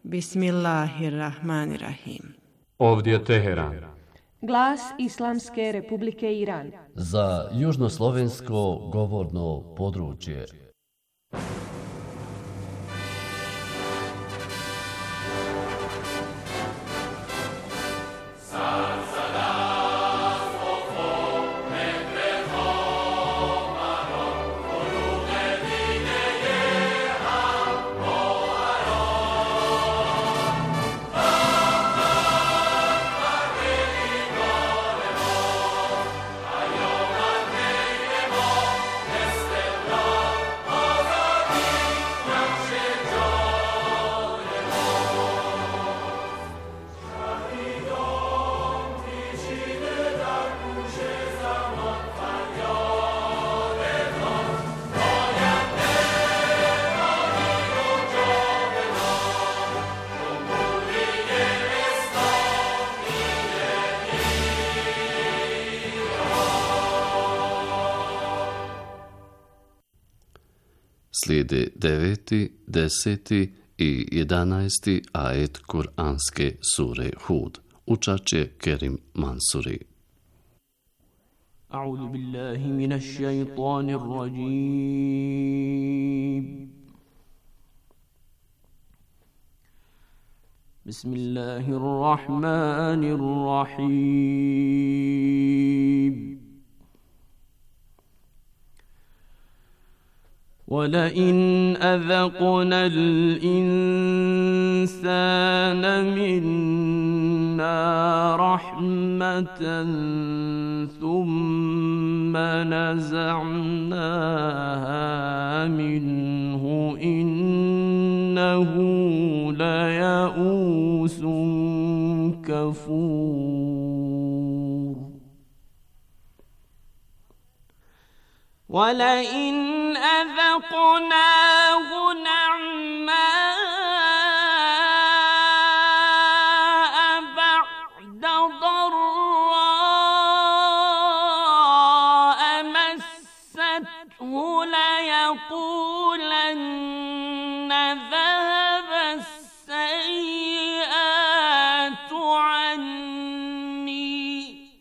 Bismillahirrahmanirrahim. Ovdje je Teheran. Glas Islamske Republike Iran. Za južnoslovensko govorno područje. Slijede 9., 10. i 11. ajet Kur'anske sure Hud. Učat će Kerim Mansuri. A'udhu billahi minash shaitanir rajim. Bismillahirrahmanirrahim. وَلَئِنْ أَذَقْنَا الْإِنسَانَ مِنَّا رَحْمَةً ثُمَّ نَزَعْنَاهَا مِنْهُ إِنَّهُ لَيَئُوسٌ كَفُورٌ وَلَئِنْ أذقناه نعماء بعد ضراء مسته ليقولن ذهب السيئات عني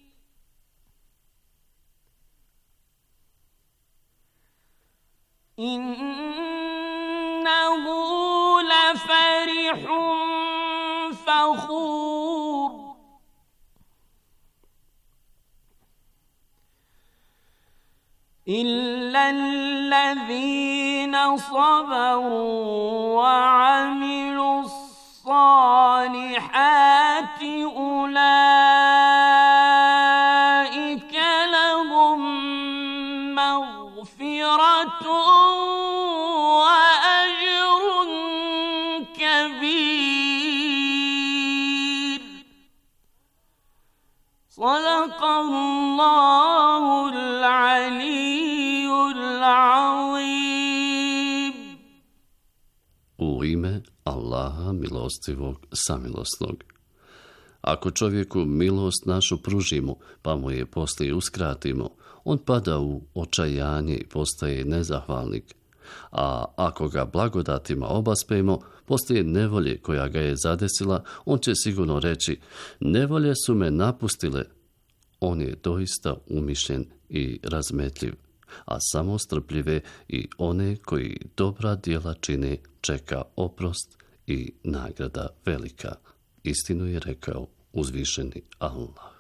إنه لفرح فخور إلا الذين صبروا وعملوا الصالحات أولئك لهم مغفرة وأجر كبير صدق الله العلي العظيم. U ime Allaha milostivog samilosnog. Ako čovjeku milost našu pružimo, pa mu je poslije uskratimo, on pada u očajanje i postaje nezahvalnik. A ako ga blagodatima obaspemo, poslije nevolje koja ga je zadesila, on će sigurno reći, nevolje su me napustile. On je doista umišljen i razmetljiv, a samo strpljive i one koji dobra djela čine čeka oprost i nagrada velika. Istinu je rekao uzvišeni Allah.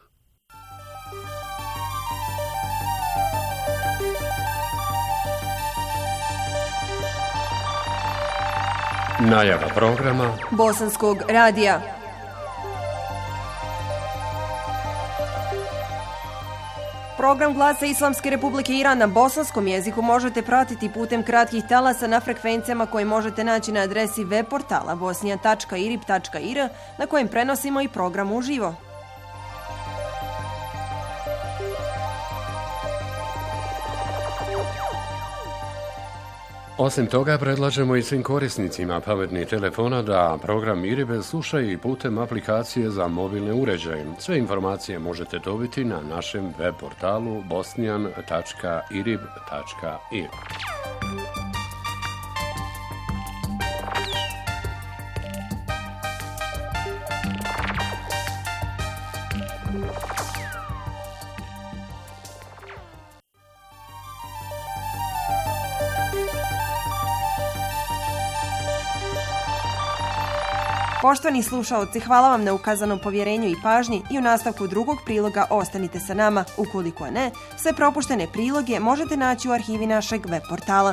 Najava programa Bosanskog radija. Program Glasa Islamske Republike Iran na bosanskom jeziku možete pratiti putem kratkih talasa na frekvencijama koje možete naći na adresi web portala bosnija.irib.ir na kojem prenosimo i program uživo. Osim toga, predlažemo i svim korisnicima pametnih telefona da program IRIB slušaju i putem aplikacije za mobilne uređaje. Sve informacije možete dobiti na našem web portalu bosnian.irib.ir. Poštovani slušaoci, hvala vam na ukazanom povjerenju i pažnji i u nastavku drugog priloga ostanite sa nama. Ukoliko ne, sve propuštene priloge možete naći u arhivi našeg web portala.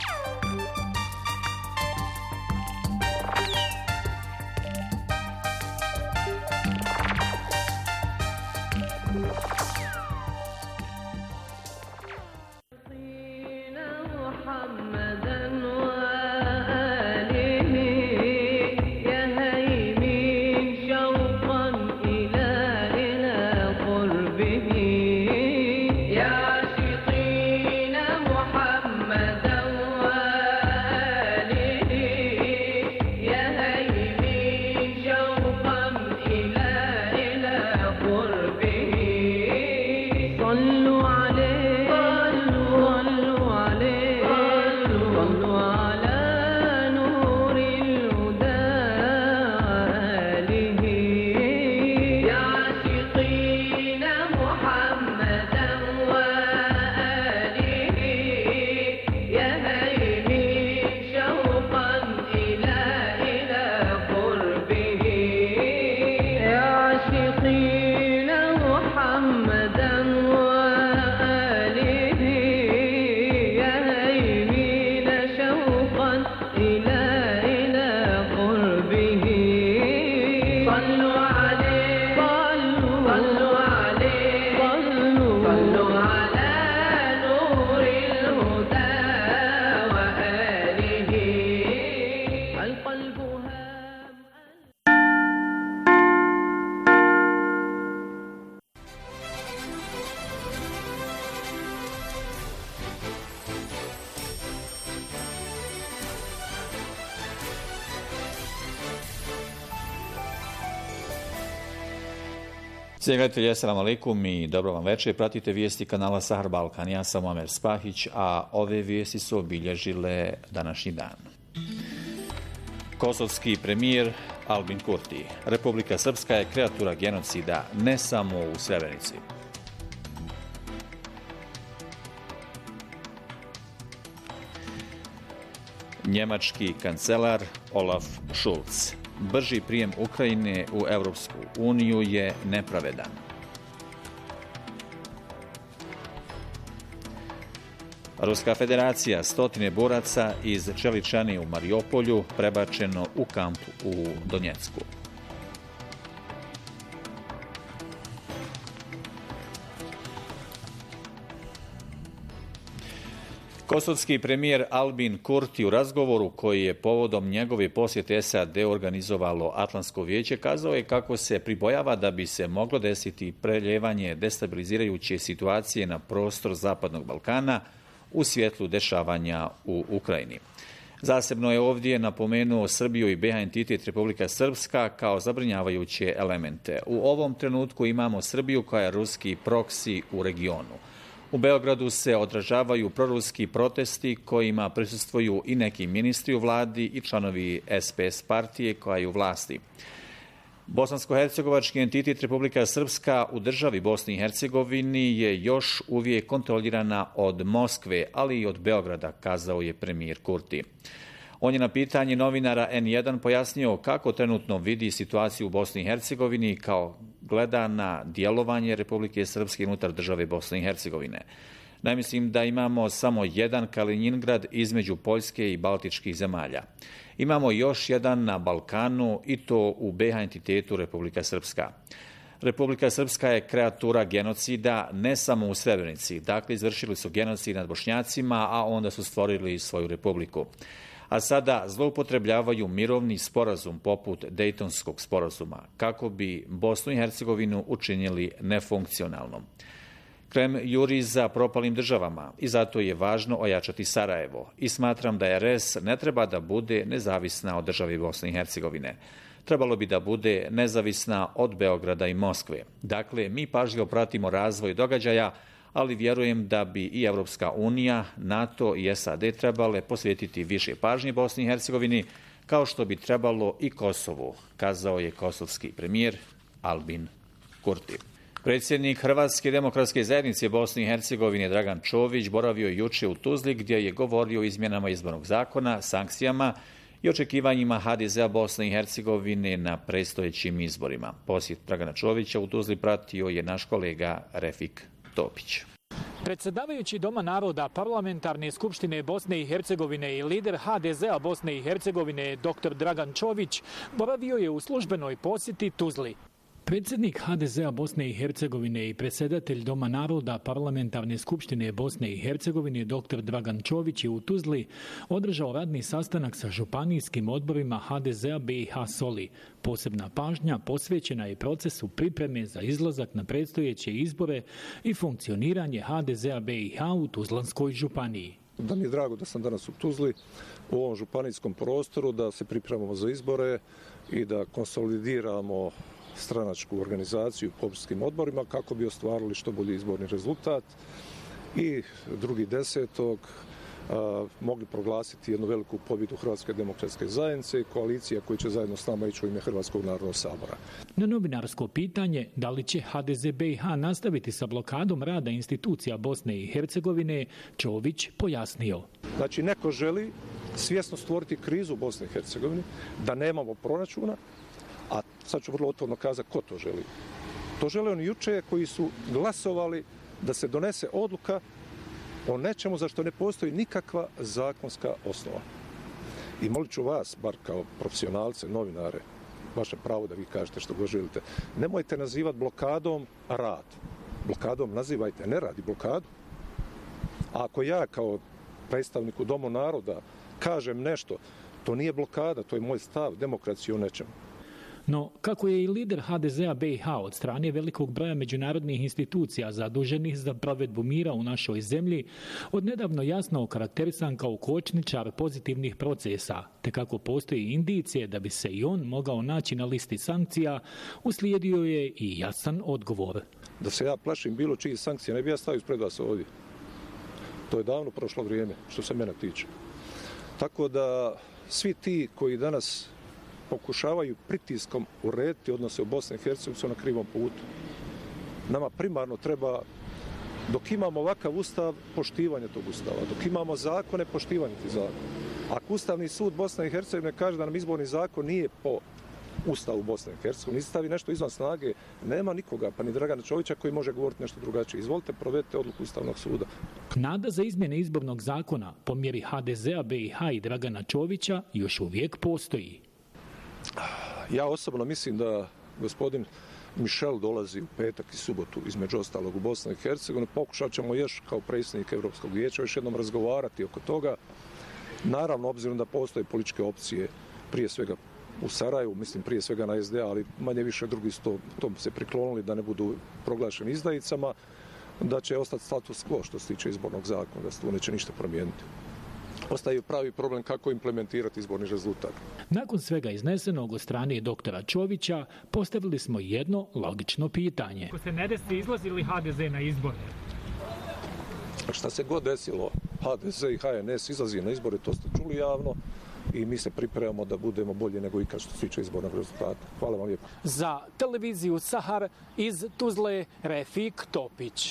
Cijenjeni gledatelji, assalamu alaikum i dobro vam večer. Pratite vijesti kanala Sahar Balkan. Ja sam Omer Spahić, a ove vijesti su obilježile današnji dan. Kosovski premijer Albin Kurti. Republika Srpska je kreatura genocida ne samo u Srebrenici. Njemački kancelar Olaf Scholz. Brži prijem Ukrajine u Europsku uniju je nepravedan. Ruska federacija, 100 boraca iz Čeličane u Mariupolju prebačeno u kamp u Donjecku. Kosovski premijer Albin Kurti u razgovoru koji je povodom njegove posjete SAD organizovalo Atlantsko vijeće kazao je kako se pribojava da bi se moglo desiti preljevanje destabilizirajuće situacije na prostor Zapadnog Balkana u svjetlu dešavanja u Ukrajini. Zasebno je ovdje napomenuo Srbiju i BiH entitet Republika Srpska kao zabrinjavajuće elemente. U ovom trenutku imamo Srbiju koja je ruski proksi u regionu. U Beogradu se odražavaju proruski protesti kojima prisustvuju i neki ministri u vladi i članovi SPS partije koja je u vlasti. Bosansko-hercegovački entitet Republika Srpska u državi Bosni i Hercegovini je još uvijek kontrolirana od Moskve, ali i od Beograda, kazao je premijer Kurti. On je na pitanje novinara N1 pojasnio kako trenutno vidi situaciju u Bosni i Hercegovini kao gleda na djelovanje Republike Srpske unutar države Bosne i Hercegovine. Mislim da imamo samo jedan Kaliningrad između Poljske i Baltičkih zemalja. Imamo još jedan na Balkanu i to u BiH entitetu Republika Srpska. Republika Srpska je kreatura genocida ne samo u Srebrenici. Dakle, izvršili su genocid nad Bošnjacima, a onda su stvorili svoju republiku. A sada zloupotrebljavaju mirovni sporazum poput Dejtonskog sporazuma kako bi Bosnu i Hercegovinu učinili nefunkcionalnom. Krem juri za propalim državama i zato je važno ojačati Sarajevo. I smatram da RS ne treba da bude nezavisna od države Bosne i Hercegovine. Trebalo bi da bude nezavisna od Beograda i Moskve. Dakle, mi pažljivo pratimo razvoj događaja, ali vjerujem da bi i Europska unija, NATO i SAD trebale posvetiti više pažnje Bosni i Hercegovini, kao što bi trebalo i Kosovu, kazao je kosovski premijer Albin Kurti. Predsjednik Hrvatske demokratske zajednice Bosne i Hercegovine Dragan Čović boravio juče u Tuzli gdje je govorio o izmjenama izbornog zakona, sankcijama i očekivanjima HDZ-a Bosne i Hercegovine na predstojećim izborima. Posjet Dragana Čovića u Tuzli pratio je naš kolega Refik Topić. Predsjedavajući Doma naroda Parlamentarne skupštine Bosne i Hercegovine i lider HDZ-a Bosne i Hercegovine dr. Dragan Čović boravio je u službenoj posjeti Tuzli. Predsjednik HDZ-a Bosne i Hercegovine i predsjedatelj Doma naroda Parlamentarne skupštine Bosne i Hercegovine dr. Dragan Čović je u Tuzli održao radni sastanak sa županijskim odborima HDZ-a BiH Soli. Posebna pažnja posvećena je procesu pripreme za izlazak na predstojeće izbore i funkcioniranje HDZ-a BiH u Tuzlanskoj županiji. Da mi je drago da sam danas u Tuzli, u ovom županijskom prostoru, da se pripremamo za izbore i da konsolidiramo stranačku organizaciju po opštinskim odborima kako bi ostvarili što bolji izborni rezultat i 2.10. mogli proglasiti jednu veliku pobjedu Hrvatske demokratske zajednice i koalicija koja će zajedno s nama ići u ime Hrvatskog narodnog sabora. Na novinarsko pitanje da li će HDZ BiH nastaviti sa blokadom rada institucija Bosne i Hercegovine, Čović pojasnio. Znači, neko želi svjesno stvoriti krizu u Bosni i Hercegovini, da nemamo proračuna, a sad ću vrlo otvoreno kazati ko to želi. To žele oni juče koji su glasovali da se donese odluka o nečemu za što ne postoji nikakva zakonska osnova. I molit ću vas, bar kao profesionalce, novinare, vaše pravo da vi kažete što god želite, nemojte nazivati blokadom rad. Blokadom nazivajte nerad i blokadu. A ako ja kao predstavnik u Domu naroda kažem nešto, to nije blokada, to je moj stav, demokracije o nečemu. No, kako je i lider HDZ-a BiH od strane velikog broja međunarodnih institucija zaduženih za provedbu mira u našoj zemlji, odnedavno jasno okarakterisan kao kočničar pozitivnih procesa, te kako postoji indicije da bi se i on mogao naći na listi sankcija, uslijedio je i jasan odgovor. Da se ja plašim bilo čiji sankcije, ne bi ja stavio ispred vas ovdje. To je davno prošlo vrijeme, što se mene tiče. Tako da svi ti koji danas pokušavaju pritiskom urediti odnose u Bosni i Hercegovini su na krivom putu. Nama primarno treba, dok imamo ovakav ustav, poštivanje tog ustava. Dok imamo zakone, poštivanje tih zakona. Ako Ustavni sud Bosne i Hercegovine kaže da nam izborni zakon nije po Ustavu Bosne i Hercegovine, stavi nešto izvan snage, nema nikoga, pa ni Dragana Čovića koji može govoriti nešto drugačije. Izvolite, provedite odluku Ustavnog suda. Nada za izmjene izbornog zakona po mjeri HDZ-a BiH i Dragana Čovića još uvijek postoji. Ja osobno mislim da gospodin Michel dolazi u petak i subotu, između ostalog u Bosnu i Hercegovinu. Pokušat ćemo još kao predsjednik Europskog vijeća još jednom razgovarati oko toga. Naravno, obzirom da postoje političke opcije, prije svega u Sarajevu, mislim prije svega na SDA, ali manje više drugi su to se priklonili da ne budu proglašeni izdajicama, da će ostati status quo što se tiče izbornog zakona, da se tu neće ništa promijeniti. Ostaje pravi problem kako implementirati izborni rezultat. Nakon svega iznesenog od strane doktora Čovića, postavili smo jedno logično pitanje. Ako se ne desi, izlazi li HDZ na izbore? Šta se god desilo, HDZ i HNS izlazi na izbore, to ste čuli javno i mi se pripremamo da budemo bolje nego ikad što se tiče izbornog rezultata. Hvala vam lijepo. Za televiziju Sahar iz Tuzle, Refik Topić.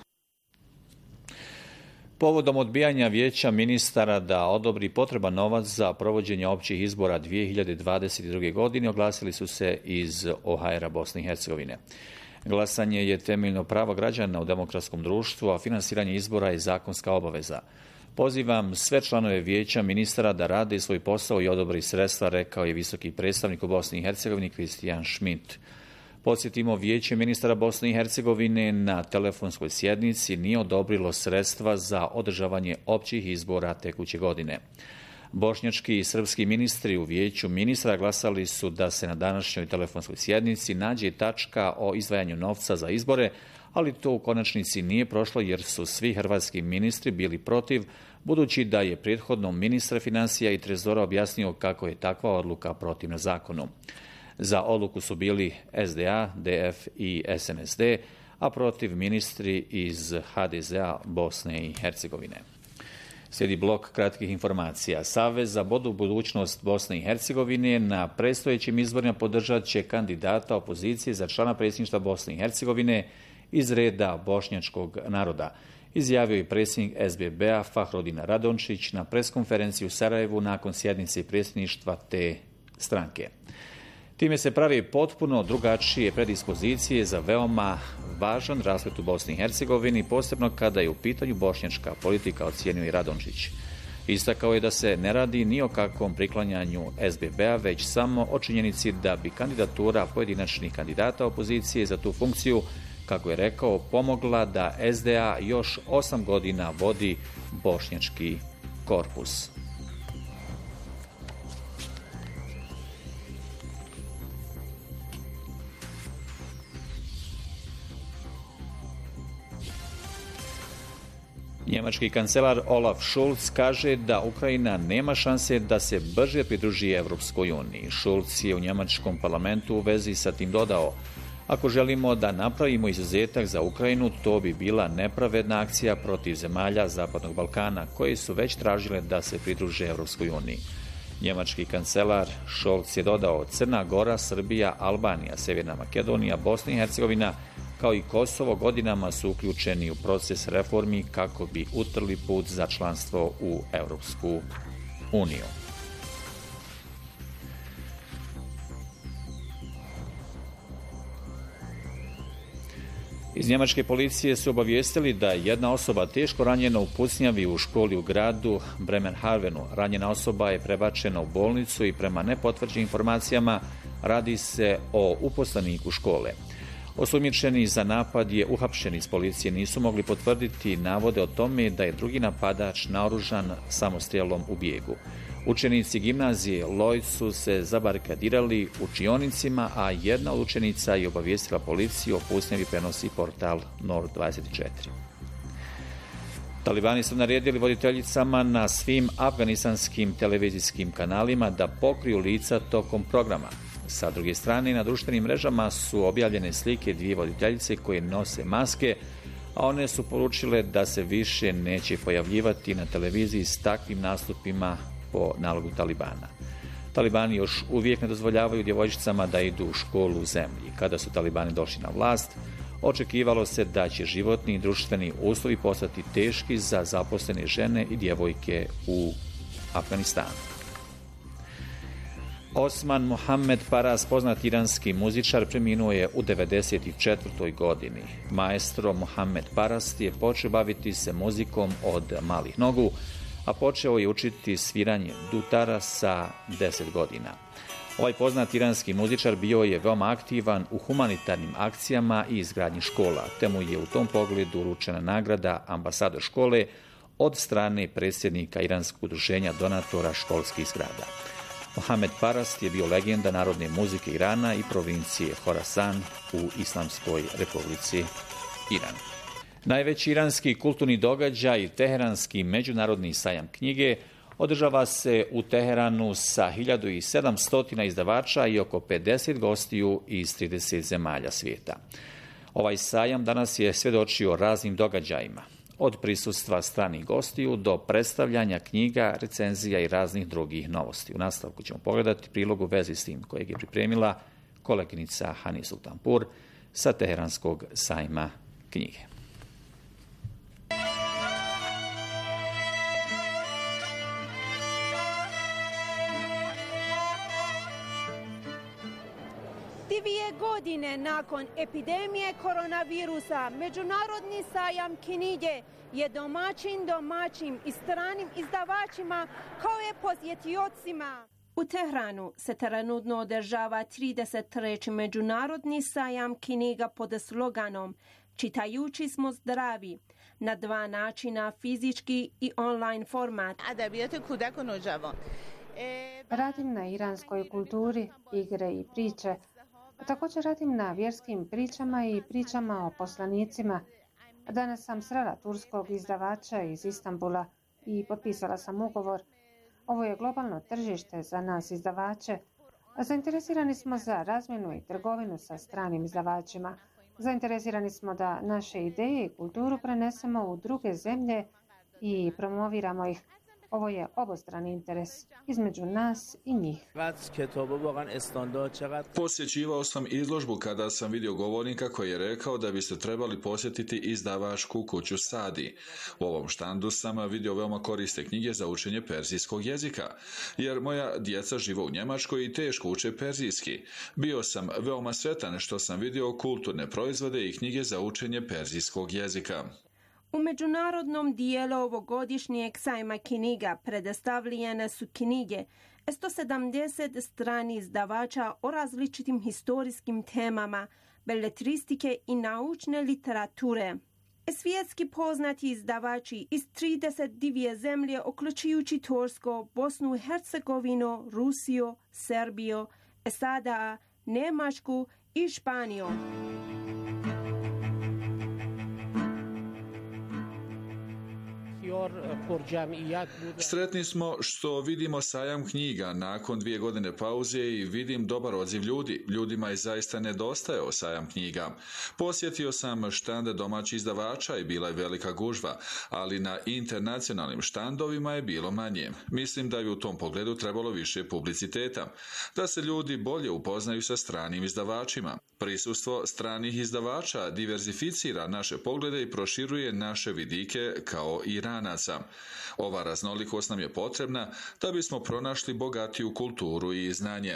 Povodom odbijanja vijeća ministara da odobri potreban novac za provođenje općih izbora 2022. godine oglasili su se iz OHR-a Bosne i Hercegovine. Glasanje je temeljno pravo građana u demokratskom društvu, a finansiranje izbora je zakonska obaveza. Pozivam sve članove vijeća ministara da rade svoj posao i odobri sredstva, rekao je visoki predstavnik u Bosni i Hercegovini Kristijan Schmidt. Podsjetimo, vijeće ministara Bosne i Hercegovine na telefonskoj sjednici nije odobrilo sredstva za održavanje općih izbora tekuće godine. Bošnjački i srpski ministri u vijeću ministra glasali su da se na današnjoj telefonskoj sjednici nađe tačka o izdvajanju novca za izbore, ali to u konačnici nije prošlo jer su svi hrvatski ministri bili protiv, budući da je prethodno ministar financija i trezora objasnio kako je takva odluka protivna zakonu. Za odluku su bili SDA, DF i SNSD, a protiv ministri iz HDZ-a Bosne i Hercegovine. Slijedi blok kratkih informacija. Savez za bolju budućnost Bosne i Hercegovine na predstojećim izborima podržat će kandidata opozicije za člana predsjedništva Bosne i Hercegovine iz reda bošnjačkog naroda. izjavio je predsjednik SBB-a Fahrodin Radončić na preskonferenciji u Sarajevu nakon sjednice predsjedništva te stranke. Time se pravi potpuno drugačije predispozicije za veoma važan rasplet u Bosni i Hercegovini, posebno kada je u pitanju bošnjačka politika, ocijenio i Radončić. Istakao je da se ne radi ni o kakvom priklanjanju SBB-a, već samo o činjenici da bi kandidatura pojedinačnih kandidata opozicije za tu funkciju, kako je rekao, pomogla da SDA još 8 godina vodi bošnjački korpus. Njemački kancelar Olaf Scholz kaže da Ukrajina nema šanse da se brže pridruži Evropskoj uniji. Scholz je u njemačkom parlamentu u vezi sa tim dodao: ako želimo da napravimo izuzetak za Ukrajinu, to bi bila nepravedna akcija protiv zemalja Zapadnog Balkana, koje su već tražile da se pridruže Evropskoj uniji. Njemački kancelar Scholz je dodao: Crna Gora, Srbija, Albanija, Sjeverna Makedonija, Bosna i Hercegovina kao i Kosovo godinama su uključeni u proces reformi kako bi utrli put za članstvo u Evropsku uniju. Iz njemačke policije su obavijestili da je jedna osoba teško ranjena u pucnjavi u školi u gradu Bremerhavenu. Ranjena osoba je prebačena u bolnicu i prema nepotvrđenim informacijama radi se o uposleniku škole. Osumnjičeni za napad je uhapšen iz policije, nisu mogli potvrditi navode o tome da je drugi napadač naoružan samostrijelom u bijegu. Učenici gimnazije Lloyd su se zabarikadirali u učionicima, a jedna od učenica je obavijestila policiju o pucnjavi, prenosi portal Nord 24. Talibani su naredili voditeljicama na svim afganistanskim televizijskim kanalima da pokriju lica tokom programa. Sa druge strane, na društvenim mrežama su objavljene slike dvije voditeljice koje nose maske, a one su poručile da se više neće pojavljivati na televiziji s takvim nastupima po nalogu Talibana. Talibani još uvijek ne dozvoljavaju djevojčicama da idu u školu u zemlji. Kada su Talibani došli na vlast, očekivalo se da će životni i društveni uslovi postati teški za zaposlene žene i djevojke u Afganistanu. Osman Mohamed Paras, poznat iranski muzičar, preminuo je u 94. godini. Maestro Mohamed Paras je počeo baviti se muzikom od malih nogu, a počeo je učiti sviranje dutara sa 10 godina. Ovaj poznat iranski muzičar bio je veoma aktivan u humanitarnim akcijama i izgradnji škola, te mu je u tom pogledu uručena nagrada ambasador škole od strane predsjednika Iranskog udruženja donatora školskih zgrada. Mohamed Paras je bio legenda narodne muzike Irana i provincije Horasan u Islamskoj republici Iran. Najveći iranski kulturni događaj, Teheranski međunarodni sajam knjige, održava se u Teheranu sa 1700 izdavača i oko 50 gostiju iz 30 zemalja svijeta. Ovaj sajam danas je svjedočio raznim događajima, od prisustva stranih gostiju do predstavljanja knjiga, recenzija i raznih drugih novosti. U nastavku ćemo pogledati prilog u vezi s tim kojeg je pripremila koleginica Hani Sultanpur sa Teheranskog sajma knjige. Godine nakon epidemije koronavirusa, Međunarodni sajam knjige je domaćim i stranim izdavačima kao i posjetiocima. U Tehranu se trenutno održava 33. Međunarodni sajam knjiga pod sloganom Čitajući smo zdravi, na dva načina, fizički i online format. Radim na iranskoj kulturi, igre i priče. Također radim na vjerskim pričama i pričama o poslanicima. Danas sam srela turskog izdavača iz Istanbula i potpisala sam ugovor. Ovo je globalno tržište za nas izdavače. Zainteresirani smo za razmjenu i trgovinu sa stranim izdavačima. Zainteresirani smo da naše ideje i kulturu prenesemo u druge zemlje i promoviramo ih. Ovo je obostrani interes između nas i njih. Posjećivao sam izložbu kada sam vidio govornika koji je rekao da biste trebali posjetiti izdavačku kuću Sadi. U ovom štandu sam vidio veoma korisne knjige za učenje perzijskog jezika, jer moja djeca žive u Njemačkoj i teško uče perzijski. Bio sam veoma sretan što sam vidio kulturne proizvode i knjige za učenje perzijskog jezika. U međunarodnom dijelu ovogodišnjeg sajma knjiga predstavljene su knjige 170 strani izdavača o različitim historijskim temama, beletristike i naučne literature. Svjetski poznati izdavači iz 32 zemlje, uključujući Tursko, Bosnu i Hercegovinu, Rusiju, Srbiju, SAD, Njemačku i Španiju. Sretni smo što vidimo sajam knjiga nakon 2 godine pauze i vidim dobar odziv ljudi. Ljudima je zaista nedostajao sajam knjiga. Posjetio sam štande domaćih izdavača i bila je velika gužva, ali na internacionalnim štandovima je bilo manje. Mislim da je u tom pogledu trebalo više publiciteta, da se ljudi bolje upoznaju sa stranim izdavačima. Prisustvo stranih izdavača diverzificira naše poglede i proširuje naše vidike kao Iranaca. Ova raznolikost nam je potrebna da bismo pronašli bogatiju kulturu i znanje.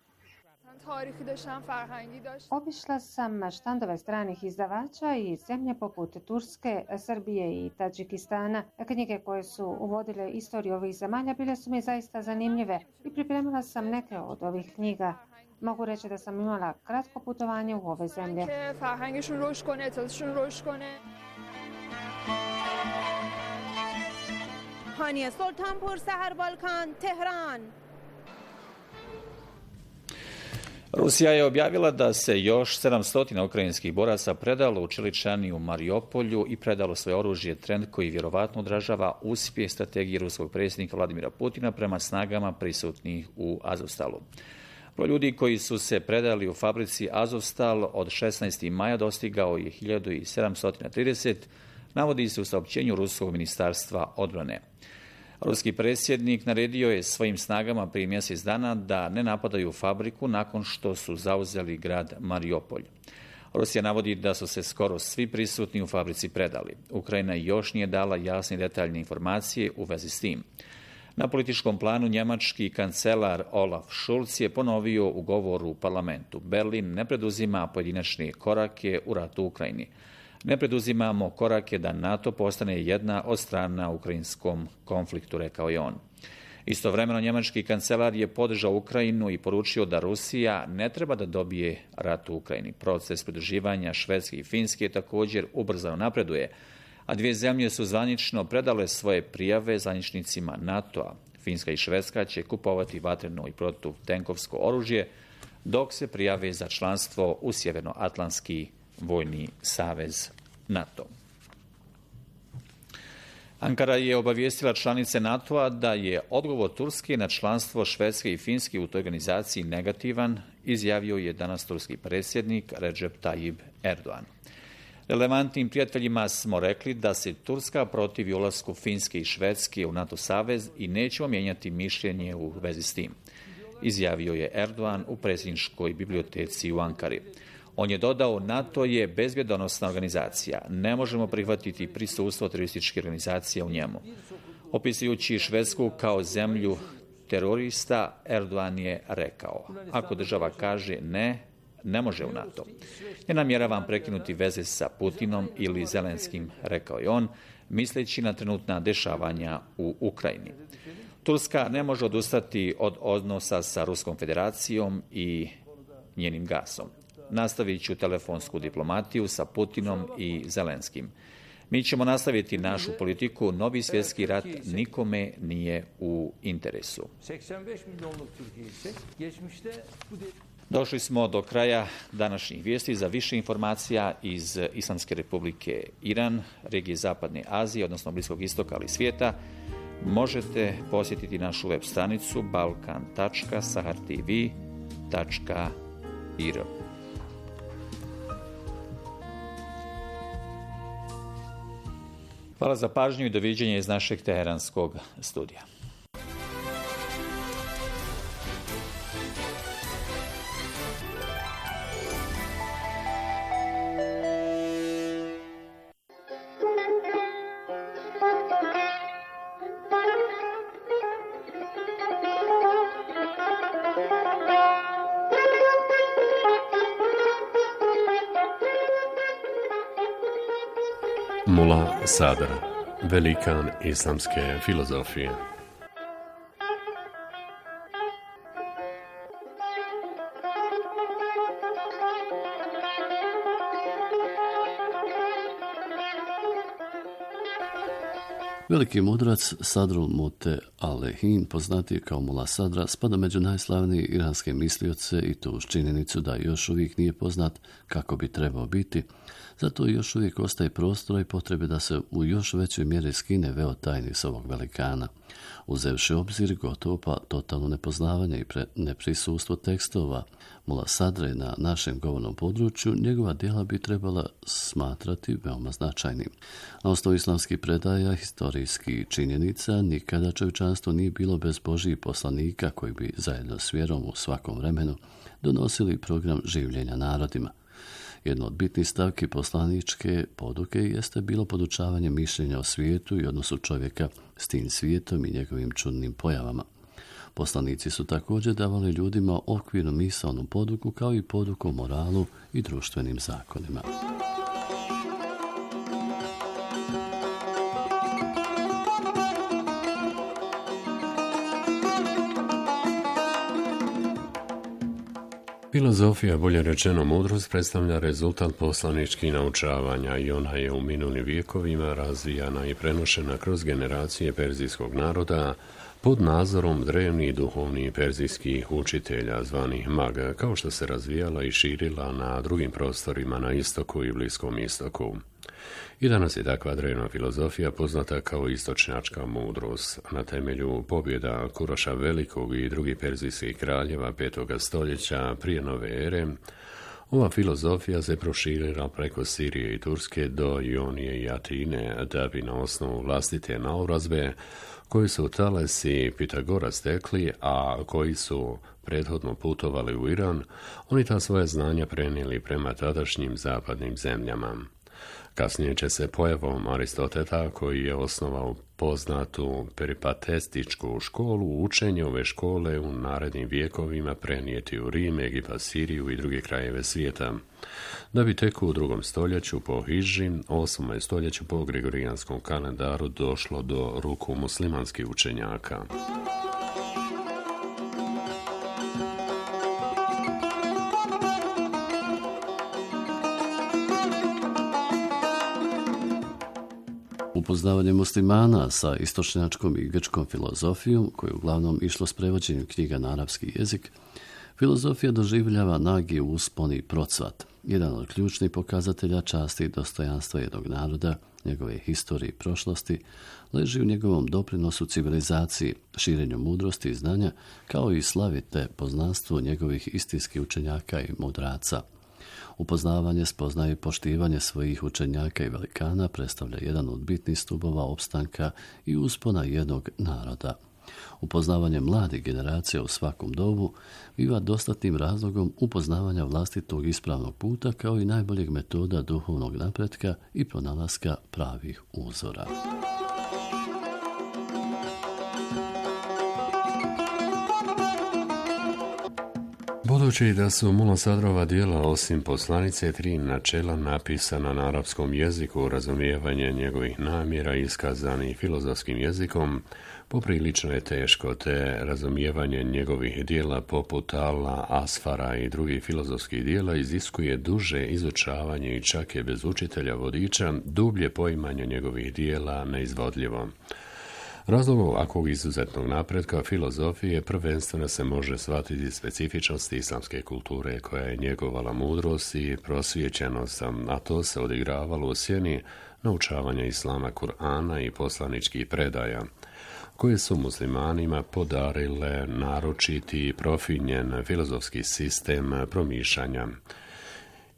Obišla sam štandove stranih izdavača iz zemlje poput Turske, Srbije i Tadžikistana. Knjige koje su uvodile istoriju ovih zemalja bile su mi zaista zanimljive i pripremila sam neke od ovih knjiga. Mogu reći da sam imala kratko putovanje u ove zemlje. Haniye Sultanpur, Sahar Balkan, Tehran. Rusija je objavila da se još 700 ukrajinskih boraca predalo u Čeličani u Mariupolju i predalo svoje oružje, trend koji vjerovatno odražava uspjeh strategije ruskog predsjednika Vladimira Putina prema snagama prisutnih u Azovstalu. Broj ljudi koji su se predali u fabrici Azovstal od 16. maja dostigao je 1730, navodi se u saopćenju Ruskog ministarstva odbrane. Ruski predsjednik naredio je svojim snagama prije mjesec dana da ne napadaju fabriku nakon što su zauzeli grad Mariupolj. Rusija navodi da su se skoro svi prisutni u fabrici predali. Ukrajina još nije dala jasne i detaljne informacije u vezi s tim. Na političkom planu njemački kancelar Olaf Scholz je ponovio u govoru u parlamentu: Berlin ne preduzima pojedinačne korake u ratu u Ukrajini. Ne preduzimamo korake da NATO postane jedna od strana u ukrajinskom konfliktu, rekao je on. Istovremeno njemački kancelar je podržao Ukrajinu i poručio da Rusija ne treba da dobije rat u Ukrajini. Proces pridruživanja Švedske i Finske također ubrzano napreduje, a 2 zemlje su zvanično predale svoje prijave zvaničnicima NATO-a. Finska i Švedska će kupovati vatreno i protutenkovsko oružje, dok se prijave za članstvo u Sjevernoatlantski vojni savez NATO. Ankara je obavijestila članice NATO-a da je odgovor Turske na članstvo Švedske i Finske u toj organizaciji negativan, izjavio je danas turski predsjednik Recep Tayyip Erdogan. Relevantnim prijateljima smo rekli da se Turska protivi ulasku Finske i Švedske u NATO savez i nećemo mijenjati mišljenje u vezi s tim, izjavio je Erdogan u predsjedničkoj biblioteci u Ankari. On je dodao: NATO je bezbjedonosna organizacija. Ne možemo prihvatiti prisustvo terorističkih organizacija u njemu. Opisujući Švedsku kao zemlju terorista, Erdogan je rekao: ako država kaže ne, ne može u NATO. Ne namjeravam prekinuti veze sa Putinom ili Zelenskim, rekao je on, misleći na trenutna dešavanja u Ukrajini. Turska ne može odustati od odnosa sa Ruskom federacijom i njenim gasom. Nastavit ću telefonsku diplomatiju sa Putinom i Zelenskim. Mi ćemo nastaviti našu politiku. Novi svjetski rat nikome nije u interesu. Došli smo do kraja današnjih vijesti. Za više informacija iz Islamske republike Iran, regije Zapadne Azije, odnosno Bliskog istoka, ali i svijeta, možete posjetiti našu web stranicu balkan.sahartv.ir. Hvala za pažnju i doviđenje iz našeg teheranskog studija. Mula Sadr, velikan islamske filozofije. Veliki mudrac Sadrul Mute Alehin, poznatiji kao Mula Sadra, spada među najslavnije iranske mislioce i to uz činjenicu da još uvijek nije poznat kako bi trebao biti, zato još uvijek ostaje prostora i potrebe da se u još većoj mjeri skine veo tajni s ovog velikana. Uzevši obzir gotovo pa totalno nepoznavanje i neprisustvo tekstova Mula Sadre na našem govornom području, njegova djela bi trebala smatrati veoma značajnim. Na osnovu islamskih predaja, historijskih činjenica, nikada čovječanstvo nije bilo bez Božjih poslanika koji bi zajedno s vjerom u svakom vremenu donosili program življenja narodima. Jedno od bitnih stavki poslaničke poduke jeste bilo podučavanje mišljenja o svijetu i odnosu čovjeka s tim svijetom i njegovim čudnim pojavama. Poslanici su također davali ljudima okvirnu misaonu poduku kao i poduku o moralu i društvenim zakonima. Filozofija, bolje rečeno mudrost, predstavlja rezultat poslaničkih naučavanja i ona je u minulim vijekovima razvijana i prenošena kroz generacije perzijskog naroda pod nadzorom drevnih duhovnih perzijskih učitelja zvanih maga, kao što se razvijala i širila na drugim prostorima na istoku i Bliskom istoku. I danas je takva drevna filozofija poznata kao istočnjačka mudrost. Na temelju pobjeda Kuroša Velikog i drugih perzijskih kraljeva 5. stoljeća prije nove ere, ova filozofija se proširila preko Sirije i Turske do Ionije i Atine, da bi na osnovu vlastite naobrazbe koji su Talesi Pitagora stekli, a koji su prethodno putovali u Iran, oni ta svoja znanja prenijeli prema tadašnjim zapadnim zemljama. Kasnije će se pojavom Aristotela, koji je osnovao poznatu peripatetičku školu, učenje ove škole u narednim vijekovima prenijeti u Rim, Egipat, Siriju i druge krajeve svijeta, da bi tek u 2. stoljeću po Hidži, 8. stoljeću po Gregorijanskom kalendaru došlo do ruku muslimanskih učenjaka. Upoznavanje muslimana sa istočnjačkom i grčkom filozofijom, koje je uglavnom išlo s prevođenjem knjiga na arapski jezik, filozofija doživljava nagi uspon i procvat. Jedan od ključnih pokazatelja časti i dostojanstva jednog naroda, njegove historije i prošlosti, leži u njegovom doprinosu civilizaciji, širenju mudrosti i znanja, kao i slavite poznanstvu njegovih istinskih učenjaka i mudraca. Upoznavanje, spoznaje i poštivanje svojih učenjaka i velikana predstavlja jedan od bitnih stubova opstanka i uspona jednog naroda. Upoznavanje mladih generacija u svakom dobu biva dostatnim razlogom upoznavanja vlastitog ispravnog puta kao i najboljeg metoda duhovnog napretka i pronalaska pravih uzora. Budući da su Mula Sadrova djela osim poslanice 3 načela napisana na arapskom jeziku, razumijevanje njegovih namjera iskazani filozofskim jezikom poprilično je teško, te razumijevanje njegovih djela poput Ala, Asfara i drugih filozofskih djela iziskuje duže izučavanje i čak je bez učitelja vodiča dublje poimanje njegovih djela neizvodljivo. Razlogom ovakvog izuzetnog napretka filozofije prvenstveno se može shvatiti specifičnosti islamske kulture koja je njegovala mudrost i prosvjećenost, a to se odigravalo u sjeni naučavanja islama Kur'ana i poslaničkih predaja, koje su muslimanima podarile naročiti i profinjen filozofski sistem promišljanja.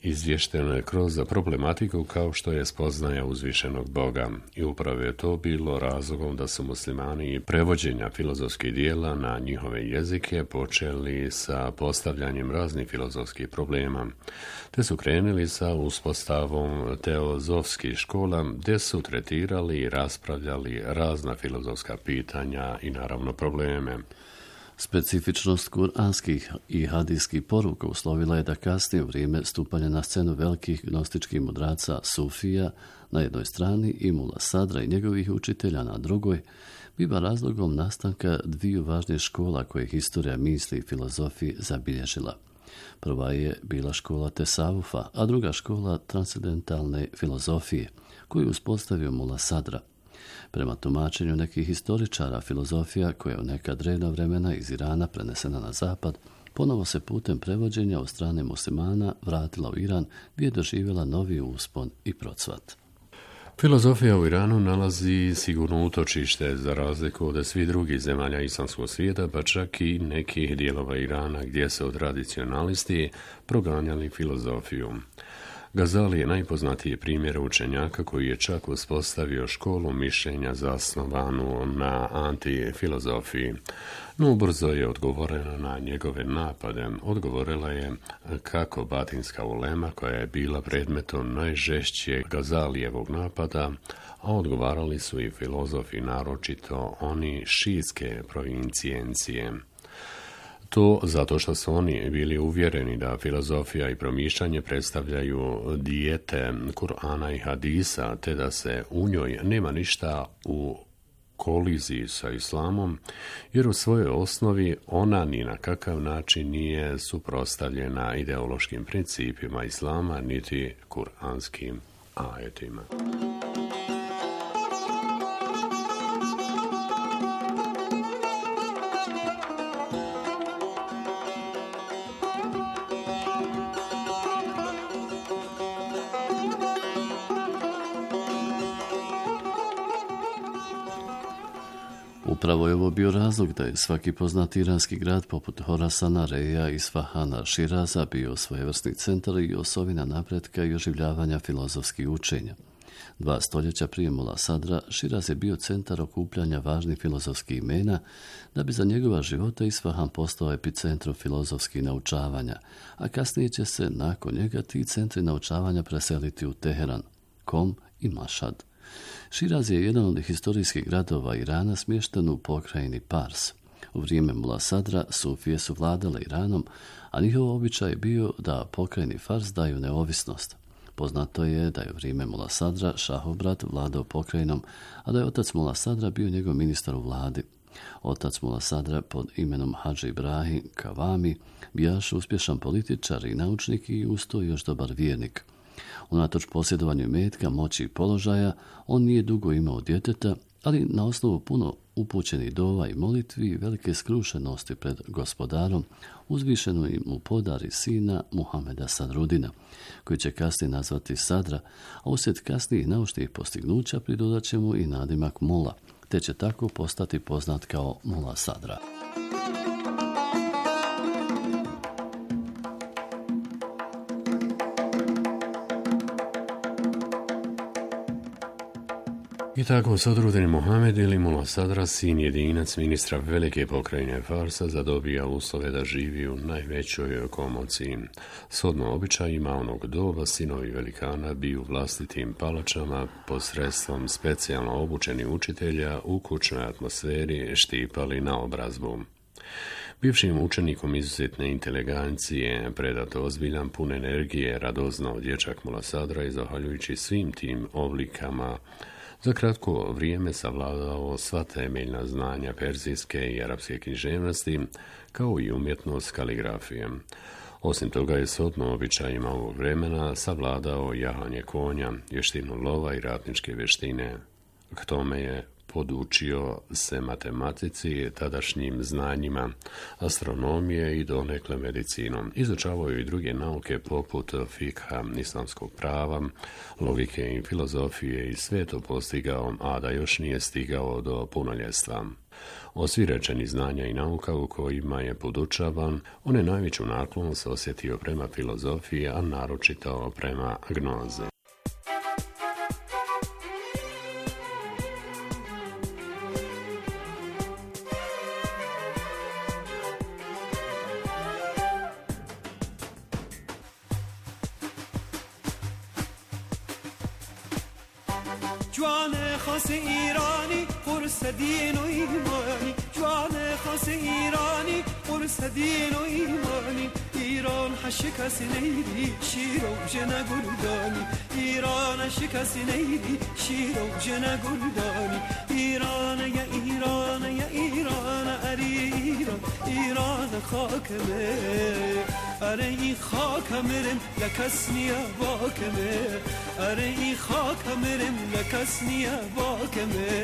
izvješteno je kroz problematiku kao što je spoznaja uzvišenog Boga. I upravo je to bilo razlogom da su muslimani prevođenja filozofskih dijela na njihove jezike počeli sa postavljanjem raznih filozofskih problema, te su krenuli sa uspostavom teozofskih škola gdje su tretirali i raspravljali razna filozofska pitanja i naravno probleme. Specifičnost kuranskih i hadijskih poruka uslovila je da kasnije u vrijeme stupanja na scenu velikih gnostičkih mudraca Sufija na jednoj strani i Mula Sadra i njegovih učitelja na drugoj, biva razlogom nastanka dviju važnih škola koje historija misli i filozofiji zabilježila. Prva je bila škola Tesavufa, a druga škola transcendentalne filozofije, koju uspostavio Mula Sadra. Prema tumačenju nekih historičara, filozofija koja je u neka drevna vremena iz Irana prenesena na zapad, ponovo se putem prevođenja od strane muslimana vratila u Iran gdje je doživjela novi uspon i procvat. Filozofija u Iranu nalazi sigurno utočište za razliku od svih drugih zemalja islamskog svijeta, pa čak i nekih dijelova Irana gdje se od tradicionalisti proganjali filozofiju. Gazali je najpoznatiji primjer učenjaka koji je čak uspostavio školu mišljenja zasnovanu na antifilozofiji. No ubrzo je odgovoreno na njegove napade. Odgovorila je kako batinska ulema koja je bila predmetom najžešćeg Gazalijevog napada, a odgovarali su i filozofi, naročito oni šijske provincijencije. To zato što su oni bili uvjereni da filozofija i promišljanje predstavljaju dijete Kur'ana i Hadisa, te da se u njoj nema ništa u koliziji sa islamom, jer u svojoj osnovi ona ni na kakav način nije suprotstavljena ideološkim principima islama niti kuranskim ajetima. Upravo je ovo bio razlog da je svaki poznati iranski grad poput Horasana, Reja, Isfahana, Širaza bio svojevrsni centar i osovina napretka i oživljavanja filozofskih učenja. 2 stoljeća prije Mula Sadra, Širaz je bio centar okupljanja važnih filozofskih imena, da bi za njegova života Isfahan postao epicentrom filozofskih naučavanja, a kasnije će se nakon njega ti centri naučavanja preseliti u Teheran, Kom i Mašad. Širaz je jedan od historijskih gradova Irana smješten u pokrajini Pars. U vrijeme Mula Sadra Sufije su vladale Iranom, a njihov običaj je bio da pokrajini Fars daju neovisnost. Poznato je da je u vrijeme Mula Sadra Šahov brat vladao pokrajinom, a da je otac Mula Sadra bio njegov ministar u vladi. Otac Mula Sadra pod imenom Hadži Ibrahim Kavami bijaš uspješan političar i naučnik i uz to još dobar vjernik. Unatoč posjedovanju imetka, moći i položaja, on nije dugo imao djeteta, ali na osnovu puno upućenih dova i molitvi i velike skrušenosti pred gospodarom, uzvišeno im mu podari sina Muhameda Sadrudina, koji će kasnije nazvati Sadra, a uslijed kasnijih naučnih postignuća pridodat će mu i nadimak Mula, te će tako postati poznat kao Mula Sadra. I tako Sadrudin Muhamed ili Mula Sadra, sin jedinac ministra velike pokrajine Farsa, zadobija uslove da živi u najvećoj komociji. Shodno običajima onog doba, sinovi velikana bi u vlastitim palačama posredstvom specijalno obučenih učitelja u kućnoj atmosferi štipali naobrazbu. Bivšim učenikom izuzetne inteligencije, predato ozbiljan, pun energije, radoznao dječak Mula Sadra i zahvaljujući svim tim oblikama za kratko vrijeme savladao sva temeljna znanja perzijske i arapske književnosti, kao i umjetnost kaligrafije. Osim toga je shodno običajima ovog vremena savladao jahanje konja, vještinu lova i ratničke vještine. K tome je podučio se matematici, tadašnjim znanjima, astronomije i donekle medicinom. Izučavao je i druge nauke poput fikha, islamskog prava, logike i filozofije i sve to postigao, a da još nije stigao do punoljetstva. Osvirečeni znanja i nauka u kojima je podučavan, on je najveću naklonost osjetio prema filozofiji, a naročito prema agnozi. جوان خاص ایرانی قرص دین و ایمانی جوان خاص ایرانی قرص دین و ایمانی ایران شکست نیدی شیر و جن گلدانی ایران شکست نیدی شیر و جن گلدانی ایران یا ایران یا ایران اری ایران ایران خاکمه اره این خاکمرم لکس نیا باکمه اره این خاکمرم لکس نیا باکمه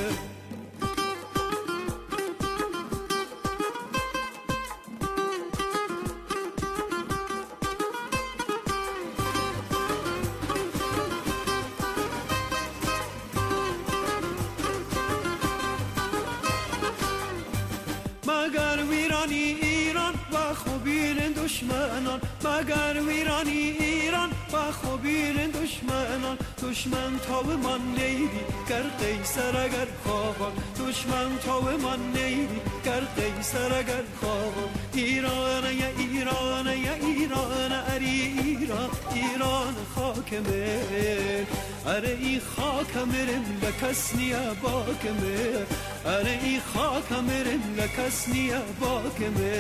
مگر ویرانی ایران و خوبین دشمنان مگر ویرانی ایران و خوبین دشمنان دشمن تا به من نیدی گر قیصر اگر خوابان دشمن تا به من نیدی گر قیصر اگر خوابان ایران یا ایران یا ایران اری ایران ایران خاکمه اره ای خاکمرم لکس نیا باکمه اره ای خاکمرم لکس نیا باکمه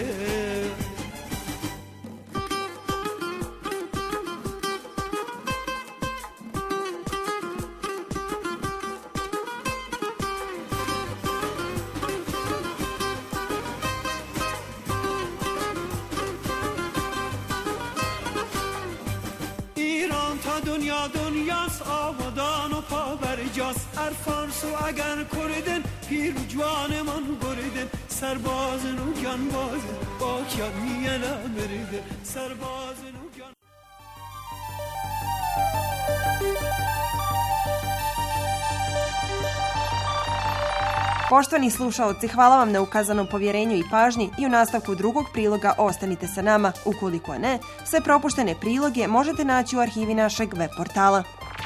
دنیا دنیاست آبادان و پابرجاست هر فارس و اگر کردن پیر و جوان من بردن سرباز نوگان بازن با کیان میانا مردن سرباز نوگان. Poštovani slušaoci, hvala vam na ukazanom povjerenju i pažnji i u nastavku drugog priloga ostanite sa nama. Ukoliko ne, sve propuštene priloge možete naći u arhivi našeg web portala.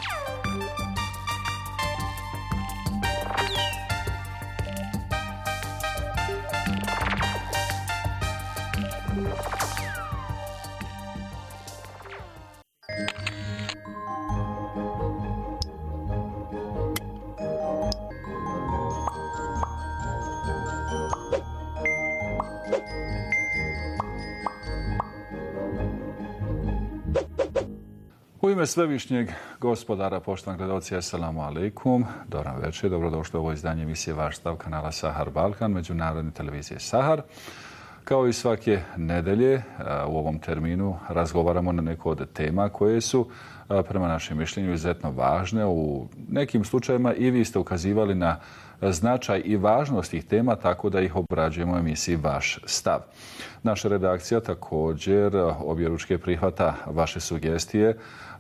U ime svevišnjeg gospodara, poštovani gledalci, assalamu alaikum, dobar večer, dobrodošli u ovo izdanje emisije Vaš stav kanala Sahar Balkan, međunarodne televizije Sahar. Kao i svake nedelje u ovom terminu razgovaramo na neku od tema koje su prema našem mišljenju izuzetno važne. U nekim slučajevima i vi ste ukazivali na značaj i važnost tih tema, tako da ih obrađujemo u emisiji Vaš stav. Naša redakcija također objeručke prihvata vaše sugestije,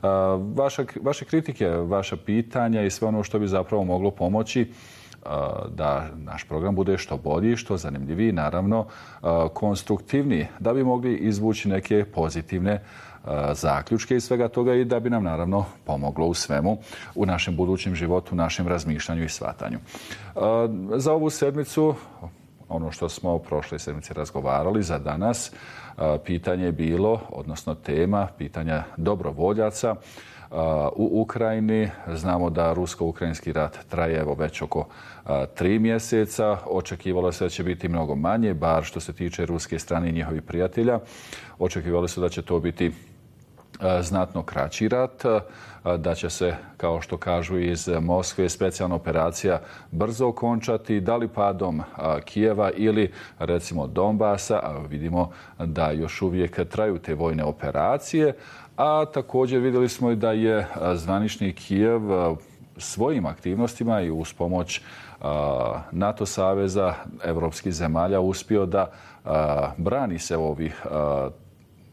vaše kritike, vaša pitanja i sve ono što bi zapravo moglo pomoći da naš program bude što bolji, što zanimljiviji, naravno konstruktivniji, da bi mogli izvući neke pozitivne zaključke iz svega toga i da bi nam naravno pomoglo u svemu, u našem budućem životu, našem razmišljanju i shvatanju. Za ovu sedmicu, ono što smo prošle sedmice razgovarali, za danas pitanje je bilo, odnosno tema pitanja dobrovoljaca u Ukrajini. Znamo da rusko-ukrajinski rat traje evo već oko 3 mjeseca. Očekivalo se da će biti mnogo manje, bar što se tiče ruske strane i njihovih prijatelja. Očekivalo se da će to biti znatno kraći rat, da će se, kao što kažu iz Moskve, specijalna operacija brzo okončati, da li padom Kijeva ili recimo Donbasa, a vidimo da još uvijek traju te vojne operacije, a također vidjeli smo i da je zvanični Kijev svojim aktivnostima i uz pomoć NATO saveza, evropskih zemalja uspio da brani se ovih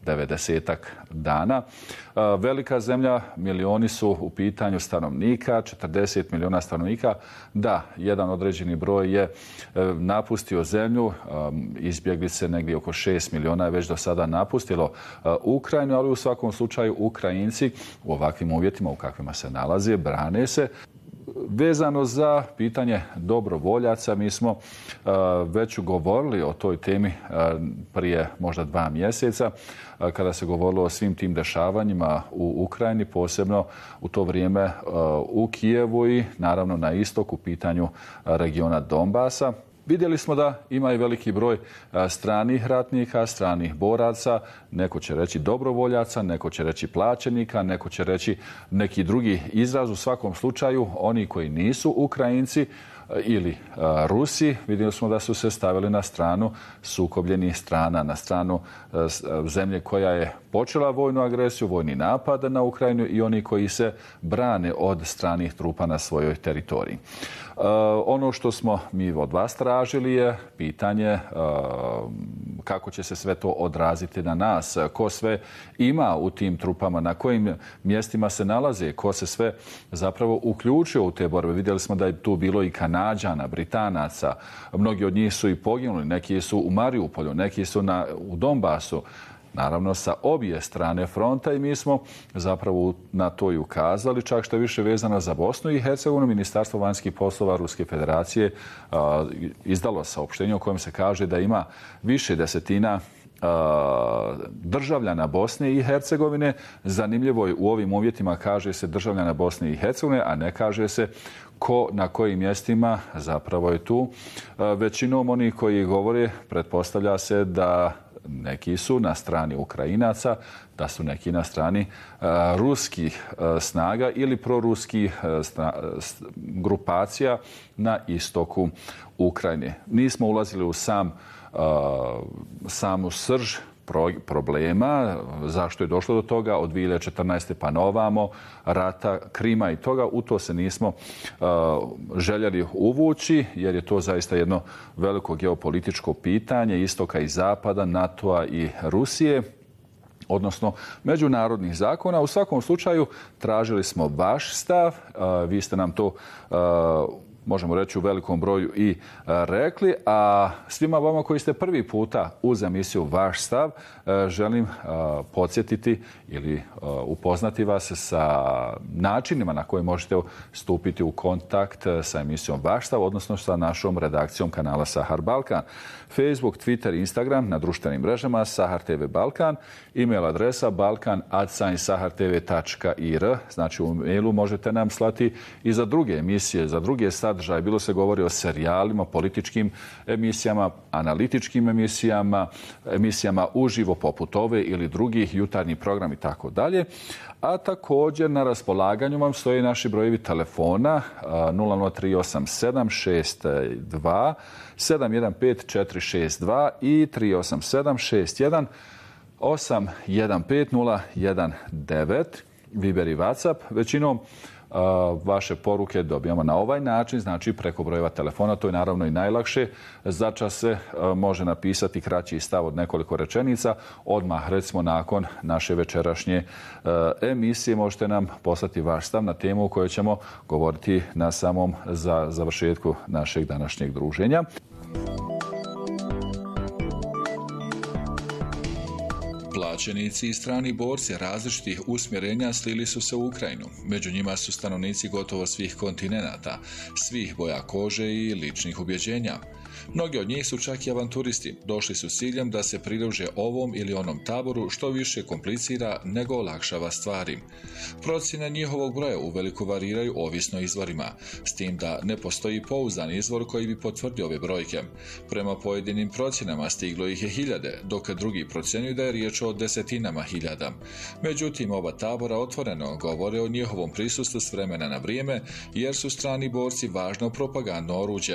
90 dana. Velika zemlja, milioni su u pitanju stanovnika, 40 miliona stanovnika. Da, jedan određeni broj je napustio zemlju, izbjeglice negdje oko 6 miliona je već do sada napustilo Ukrajinu, ali u svakom slučaju Ukrajinci u ovakvim uvjetima u kakvima se nalaze, brane se. Vezano za pitanje dobrovoljaca, mi smo već govorili o toj temi prije možda 2 mjeseca, kada se govorilo o svim tim dešavanjima u Ukrajini, posebno u to vrijeme u Kijevu i naravno na istoku, u pitanju regiona Donbasa. Vidjeli smo da ima i veliki broj stranih ratnika, stranih boraca, neko će reći dobrovoljaca, neko će reći plaćenika, neko će reći neki drugi izraz. U svakom slučaju, oni koji nisu Ukrajinci ili Rusi, vidjeli smo da su se stavili na stranu sukobljenih strana, na stranu zemlje koja je počela vojnu agresiju, vojni napad na Ukrajinu i oni koji se brane od stranih trupa na svojoj teritoriji. Ono što smo mi od vas tražili je pitanje kako će se sve to odraziti na nas, ko sve ima u tim trupama, na kojim mjestima se nalaze, ko se sve zapravo uključio u te borbe. Vidjeli smo da je tu bilo i Kanađana, Britanaca, mnogi od njih su i poginuli, neki su u Mariupolju, neki su u Donbasu. Naravno, sa obje strane fronta i mi smo zapravo na to i ukazali, čak što je više vezano za Bosnu i Hercegovinu. Ministarstvo vanjskih poslova Ruske federacije izdalo saopštenje u kojem se kaže da ima više desetina državljana Bosne i Hercegovine. Zanimljivo je, u ovim uvjetima kaže se državljana Bosne i Hercegovine, a ne kaže se ko na kojim mjestima. Zapravo je tu većinom oni koji govore, pretpostavlja se da neki su na strani Ukrajinaca, da su neki na strani ruskih snaga ili proruskih grupacija na istoku Ukrajine. Nismo ulazili u samu srž problema, zašto je došlo do toga od 2014. pa novamo, rata, Krima i toga. U to se nismo željeli uvući, jer je to zaista jedno veliko geopolitičko pitanje istoka i zapada, NATO-a i Rusije, odnosno međunarodnih zakona. U svakom slučaju tražili smo vaš stav, vi ste nam to možemo reći u velikom broju i rekli, a svima vama koji ste prvi puta uz emisiju Vaš stav, želim podsjetiti ili upoznati vas sa načinima na koje možete stupiti u kontakt sa emisijom Vaš stav, odnosno sa našom redakcijom kanala Sahar Balkan. Facebook, Twitter, Instagram na društvenim mrežama Sahar TV Balkan, e-mail adresa balkan@sahartv.ir. Znači u mailu možete nam slati i za druge emisije, za druge sadržaje. Bilo se govori o serijalima, političkim emisijama, analitičkim emisijama, emisijama uživo poput ove ili drugih, jutarnji program i tako dalje. A također na raspolaganju vam stoje naši brojevi telefona 00387 62 715 462 i 387 61 815 019, Viber i WhatsApp. Većinom vaše poruke dobijamo na ovaj način, znači preko brojeva telefona, to je naravno i najlakše. Začas se može napisati kraći stav od nekoliko rečenica. Odmah, recimo nakon naše večerašnje emisije, možete nam poslati vaš stav na temu o kojoj ćemo govoriti na samom završetku našeg današnjeg druženja. Plaćenici i strani borci različitih usmjerenja slili su se u Ukrajinu. Među njima su stanovnici gotovo svih kontinenata, svih boja kože i ličnih ubjeđenja. Mnogi od njih su čak i avanturisti. Došli su s ciljem da se pridruže ovom ili onom taboru, što više komplicira nego olakšava stvari. Procjene njihovog broja uveliko variraju ovisno izvorima, s tim da ne postoji pouzdan izvor koji bi potvrdio ove brojke. Prema pojedinim procjenama stiglo ih je hiljade, dok drugi procjenjuju da je riječ o desetinama hiljada. Međutim, oba tabora otvoreno govore o njihovom prisustvu s vremena na vrijeme, jer su strani borci važno propagandno oruđe.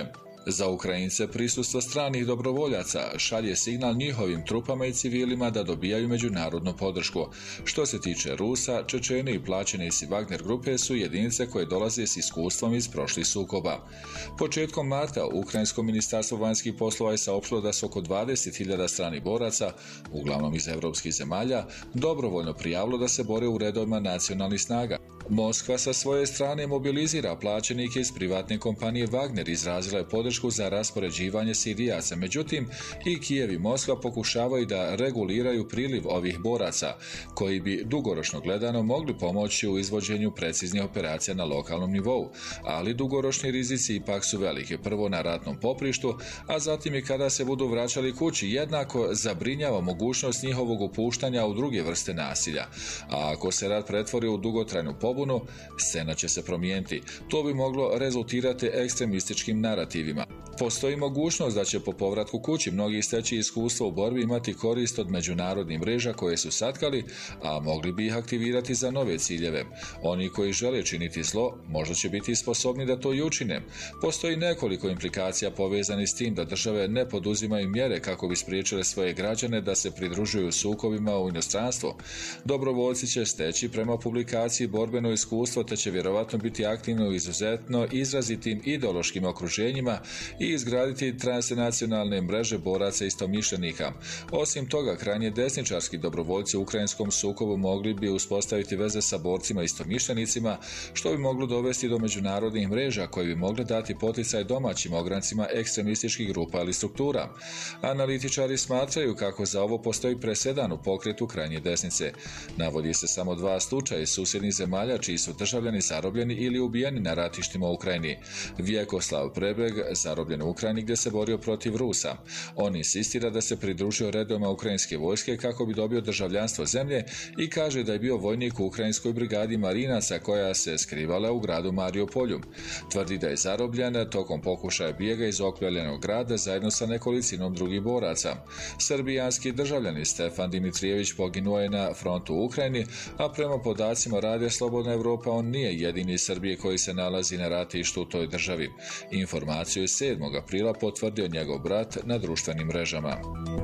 Za Ukrajince prisustvo stranih dobrovoljaca šalje signal njihovim trupama i civilima da dobijaju međunarodnu podršku. Što se tiče Rusa, Čečeni i plaćenici Wagner grupe su jedinice koje dolaze s iskustvom iz prošlih sukoba. Početkom marta Ukrajinsko ministarstvo vanjskih poslova je saopštilo da su oko 20.000 stranih boraca, uglavnom iz evropskih zemalja, dobrovoljno prijavilo da se bore u redovima nacionalnih snaga. Moskva sa svoje strane mobilizira plaćenike iz privatne kompanije Wagner, izrazila je podršku za raspoređivanje Sirijaca. Međutim, i Kijev i Moskva pokušavaju da reguliraju priliv ovih boraca, koji bi dugoročno gledano mogli pomoći u izvođenju preciznih operacija na lokalnom nivou, ali dugoročni rizici ipak su velike. Prvo na ratnom poprištu, a zatim i kada se budu vraćali kući, jednako zabrinjava mogućnost njihovog upuštanja u druge vrste nasilja. A ako se rat pretvori u dugotrajnu pobunu, scena će se promijeniti. To bi moglo rezultirati ekstremističkim narativima. Postoji mogućnost da će po povratku kući mnogi steći iskustvo u borbi, imati korist od međunarodnih mreža koje su satkali, a mogli bi ih aktivirati za nove ciljeve. Oni koji žele činiti zlo možda će biti sposobni da to i učine. Postoji nekoliko implikacija povezani s tim da države ne poduzimaju mjere kako bi spriječile svoje građane da se pridružuju sukobima u inostranstvu. Dobrovoljci će steći prema publikaciji borbeno iskustvo, te će vjerovatno biti aktivni u izuzetno izrazitim ideološkim okruženjima i izgraditi transnacionalne mreže boraca istomišljenika. Osim toga, krajnje desničarski dobrovoljci u ukrajinskom sukobu mogli bi uspostaviti veze sa borcima istomišljenicima, što bi moglo dovesti do međunarodnih mreža koje bi mogle dati poticaj domaćim ograncima ekstremističkih grupa ili struktura. Analitičari smatraju kako za ovo postoji presedan u pokretu krajnje desnice. Navodi se samo 2 slučaja iz susjednih zemalja čiji su državljani zarobljeni ili ubijeni na ratištima u Ukrajini. Vjekoslav Prebeg zarobljen u Ukrajini gdje se borio protiv Rusa. On insistira da se pridružio redovima ukrajinske vojske kako bi dobio državljanstvo zemlje i kaže da je bio vojnik u ukrajinskoj brigadi marinaca koja se skrivala u gradu Mariupolju. Tvrdi da je zarobljen tokom pokušaja bijega iz okupiranog grada zajedno sa nekolicinom drugih boraca. Srbijanski državljani Stefan Dimitrijević poginuo je na frontu u Ukrajini, a prema podacima Radija Slobodna Evropa on nije jedini iz Srbije koji se nalazi na ratištu u toj državi. Informaciju je 7. aprila potvrdio njegov brat na društvenim mrežama.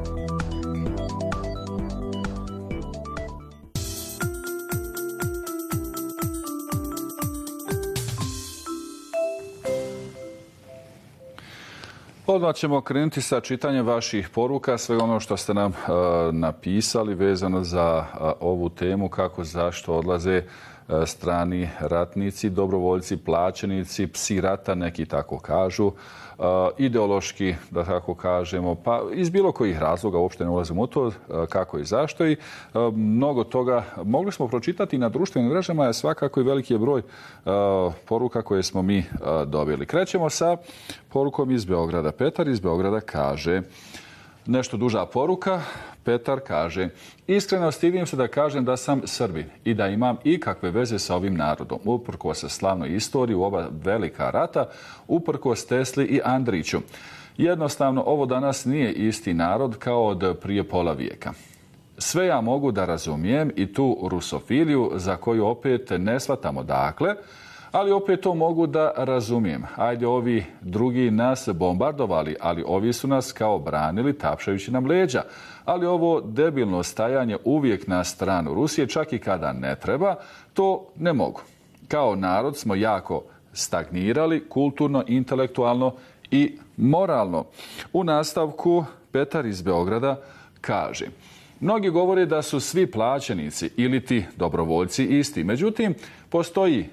Odmah ćemo krenuti sa čitanjem vaših poruka, sve ono što ste nam napisali vezano za ovu temu, kako, zašto odlaze strani ratnici, dobrovoljci, plaćenici, psi rata, neki tako kažu, ideološki, da tako kažemo, pa iz bilo kojih razloga, uopšte ne ulazimo u to, kako i zašto. I mnogo toga mogli smo pročitati na društvenim mrežama, je svakako i veliki je broj poruka koje smo mi dobili. Krećemo sa porukom iz Beograda. Petar iz Beograda kaže, nešto duža poruka. Petar kaže, iskreno stidim se da kažem da sam Srbin i da imam ikakve veze sa ovim narodom. Uprkos slavnoj istoriji u oba velika rata, uprkos Tesli i Andriću. Jednostavno, ovo danas nije isti narod kao od prije pola vijeka. Sve ja mogu da razumijem i tu rusofiliju za koju opet ne shvatam odakle, ali opet to mogu da razumijem. Ajde, ovi drugi nas bombardovali, ali ovi su nas kao branili tapšajući nam leđa. Ali ovo debilno stajanje uvijek na stranu Rusije, čak i kada ne treba, to ne mogu. Kao narod smo jako stagnirali, kulturno, intelektualno i moralno. U nastavku Petar iz Beograda kaže, mnogi govore da su svi plaćenici ili ti dobrovoljci isti. Međutim, postoji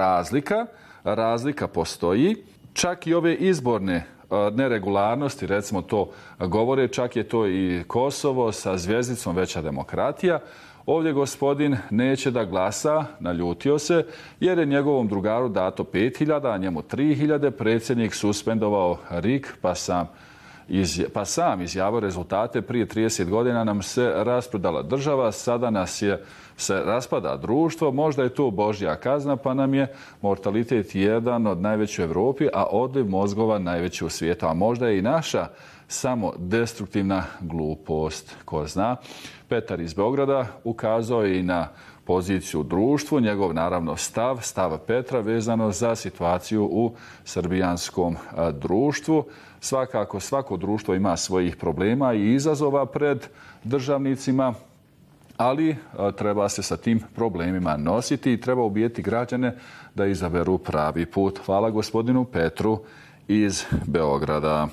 razlika postoji, čak i ove izborne neregularnosti, recimo to govore, čak je to i Kosovo sa zvjezdicom veća demokratija. Ovdje gospodin neće da glasa, naljutio se, jer je njegovom drugaru dato 5.000, a njemu 3.000, predsjednik suspendovao RIK, pa sam izjavio rezultate. Prije 30 godina nam se rasprodala država, sada se raspada društvo, možda je to božja kazna, pa nam je mortalitet jedan od najvećih u Europi, a odliv mozgova najveći u svijetu. A možda je i naša samo destruktivna glupost. Ko zna, Petar iz Beograda ukazao je i na poziciju u društvu, njegov naravno stav Petra vezano za situaciju u srbijanskom društvu. Svakako, svako društvo ima svojih problema i izazova pred državnicima, ali treba se sa tim problemima nositi i treba ubijeti građane da izaberu pravi put. Hvala gospodinu Petru iz Beograda.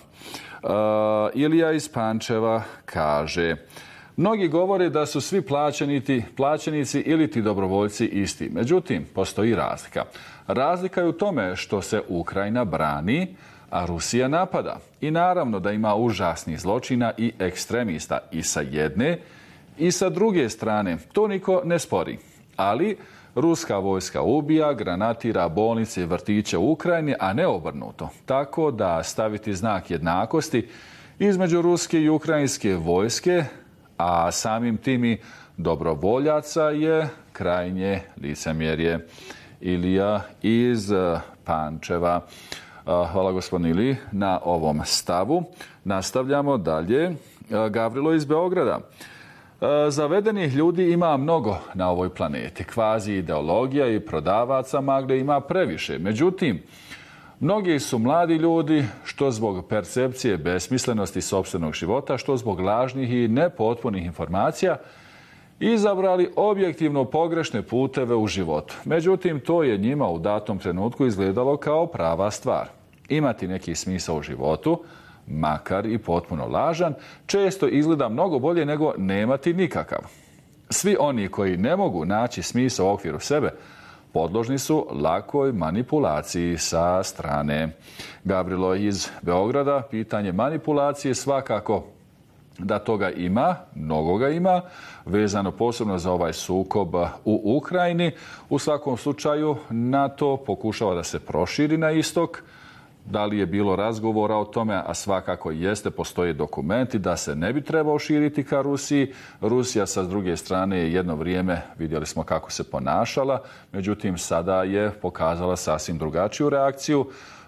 Ilija iz Pančeva kaže: mnogi govore da su svi plaćenici ili ti dobrovoljci isti. Međutim, postoji razlika. Razlika je u tome što se Ukrajina brani, a Rusija napada. I naravno da ima užasnih zločina i ekstremista i sa jedne i sa druge strane. To niko ne spori. Ali ruska vojska ubija, granatira bolnice i vrtiće u Ukrajini, a ne obrnuto. Tako da staviti znak jednakosti između ruske i ukrajinske vojske, a samim tim i dobrovoljaca, je krajnje licemjerje. Ilija iz Pančeva. Hvala gospodin Ili na ovom stavu. Nastavljamo dalje. Gavrilo iz Beograda. Zavedenih ljudi ima mnogo na ovoj planeti. Kvazi ideologija i prodavaca magle ima previše. Međutim, mnogi su mladi ljudi, što zbog percepcije besmislenosti sopstvenog života, što zbog lažnih i nepotpunih informacija, izabrali objektivno pogrešne puteve u životu. Međutim, to je njima u datom trenutku izgledalo kao prava stvar. Imati neki smisao u životu, makar i potpuno lažan, često izgleda mnogo bolje nego nemati nikakav. Svi oni koji ne mogu naći smisao u okviru sebe, podložni su lakoj manipulaciji sa strane. Gavrilo iz Beograda, pitanje manipulacije svakako da toga ima, mnogo ga ima, vezano posebno za ovaj sukob u Ukrajini. U svakom slučaju NATO pokušava da se proširi na istok. Da li je bilo razgovora o tome, a svakako jeste, postoje dokumenti da se ne bi trebao širiti ka Rusiji. Rusija sa druge strane je jedno vrijeme, vidjeli smo kako se ponašala, međutim sada je pokazala sasvim drugačiju reakciju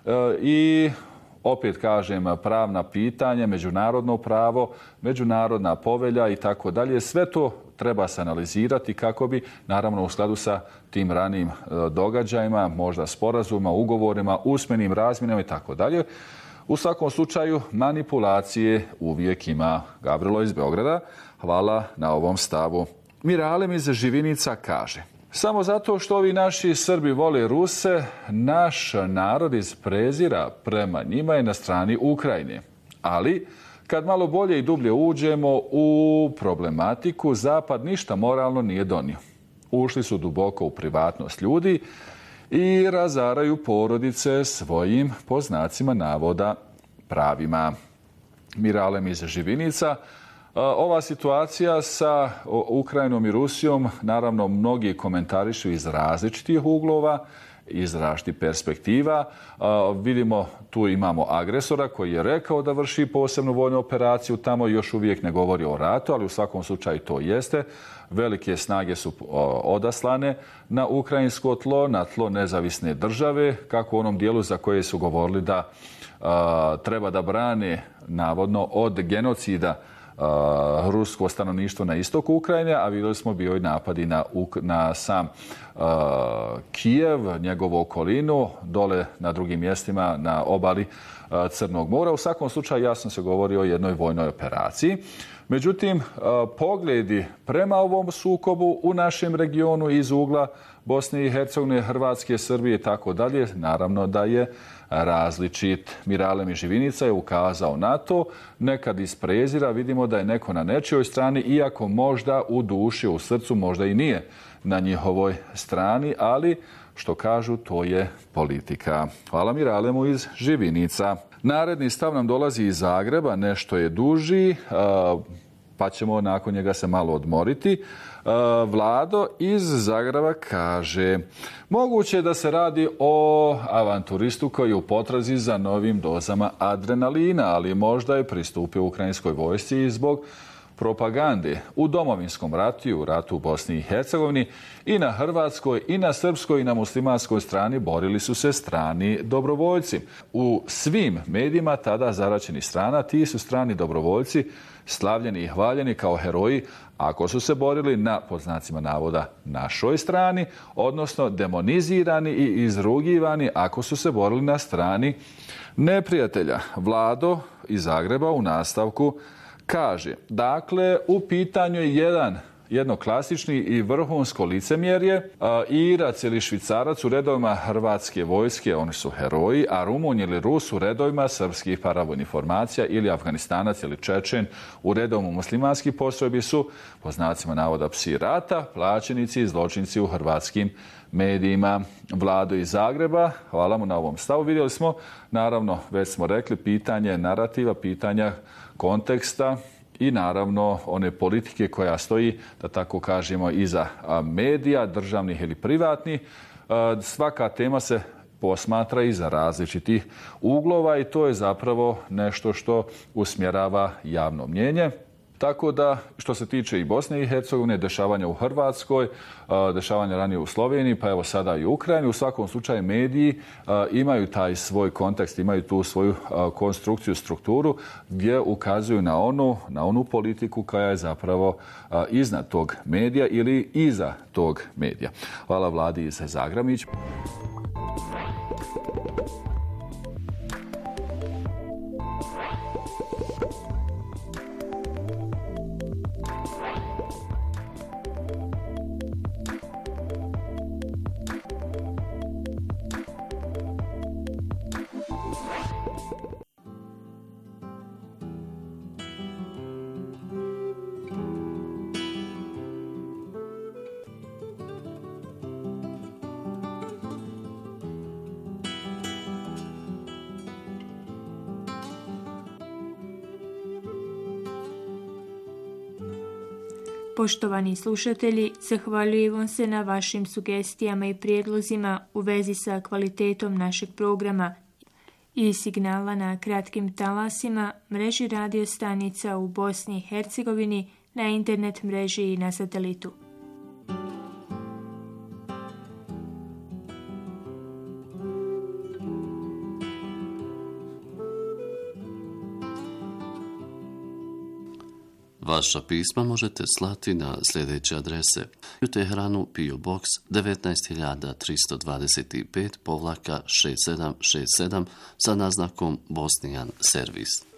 i opet kažem, pravna pitanja, međunarodno pravo, međunarodna povelja i tako dalje. Sve to treba se analizirati kako bi, naravno u skladu sa tim ranijim događajima, možda sporazuma, ugovorima, usmenim razmjenama i tako dalje. U svakom slučaju, manipulacije uvijek ima. Gavrilo iz Beograda, hvala na ovom stavu. Miralem iz Živinica kaže: samo zato što ovi naši Srbi vole Ruse, naš narod iz prezira prema njima je na strani Ukrajine. Ali, kad malo bolje i dublje uđemo u problematiku, Zapad ništa moralno nije donio. Ušli su duboko u privatnost ljudi i razaraju porodice svojim, po znacima navoda, pravima. Miralem iz Živinica. Ova situacija sa Ukrajinom i Rusijom, naravno, mnogi komentarišu iz različitih uglova, iz različitih perspektiva. Vidimo, tu imamo agresora koji je rekao da vrši posebnu vojnu operaciju, tamo još uvijek ne govori o ratu, ali u svakom slučaju to jeste. Velike snage su odaslane na ukrajinsko tlo, na tlo nezavisne države, kako u onom dijelu za koje su govorili da treba da brane, navodno, od genocida rusko stanovništvo na istoku Ukrajine, a vidjeli smo bio i napadi na sam Kijev, njegovu okolinu, dole na drugim mjestima na obali Crnog mora. U svakom slučaju jasno se govori o jednoj vojnoj operaciji. Međutim, pogledi prema ovom sukobu u našem regionu iz ugla Bosne i Hercegovine, Hrvatske, Srbije i tako dalje, naravno da je različit. Miralem iz Živinica je ukazao na to, nekad iz prezira vidimo da je neko na nečijoj strani, iako možda u duši, u srcu možda i nije na njihovoj strani, ali što kažu, to je politika. Hvala Miralemu iz Živinica. Naredni stav nam dolazi iz Zagreba, nešto je duži, pa ćemo nakon njega se malo odmoriti. Vlado iz Zagreba kaže: moguće da se radi o avanturistu koji je u potrazi za novim dozama adrenalina, ali možda je pristupio ukrajinskoj vojsci i zbog propagande u Domovinskom ratu i u ratu u Bosni i Hercegovini i na hrvatskoj i na srpskoj i na muslimanskoj strani borili su se strani dobrovoljci. U svim medijima tada zaraćenih strana ti su strani dobrovoljci slavljeni i hvaljeni kao heroji ako su se borili na, pod znacima navoda, našoj strani, odnosno demonizirani i izrugivani ako su se borili na strani neprijatelja. Vlado iz Zagreba u nastavku kaže, dakle, u pitanju je jedno klasični i vrhunsko licemjerje. Irac ili Švicarac u redovima hrvatske vojske, oni su heroji, a Rumun ili Rus u redovima srpskih paravojnih formacija ili Afganistanac ili Čečen u redovima muslimanskih postrojbi su, po znacima navoda, psi rata, plaćenici i zločinci u hrvatskim medijima. Vlado iz Zagreba, hvala mu na ovom stavu. Vidjeli smo, naravno, već smo rekli, pitanje narativa, pitanja konteksta i naravno one politike koja stoji, da tako kažemo, iza medija, državnih ili privatnih. Svaka tema se posmatra iza različitih uglova i to je zapravo nešto što usmjerava javno mnjenje. Tako da, što se tiče i Bosne i Hercegovine, dešavanja u Hrvatskoj, dešavanja ranije u Sloveniji, pa evo sada i u Ukrajini, u svakom slučaju mediji imaju taj svoj kontekst, imaju tu svoju konstrukciju, strukturu, gdje ukazuju na onu politiku koja je zapravo iznad tog medija ili iza tog medija. Hvala Vladi iz Zagramić. Poštovani slušatelji, zahvaljujem se na vašim sugestijama i prijedlozima u vezi sa kvalitetom našeg programa i signala na kratkim talasima, mreži radio stanica u Bosni i Hercegovini, na internet mreži i na satelitu. Vaša pisma možete slati na sljedeće adrese: u Teheranu PO Box 19325-6767 sa naznakom Bosnijan servis.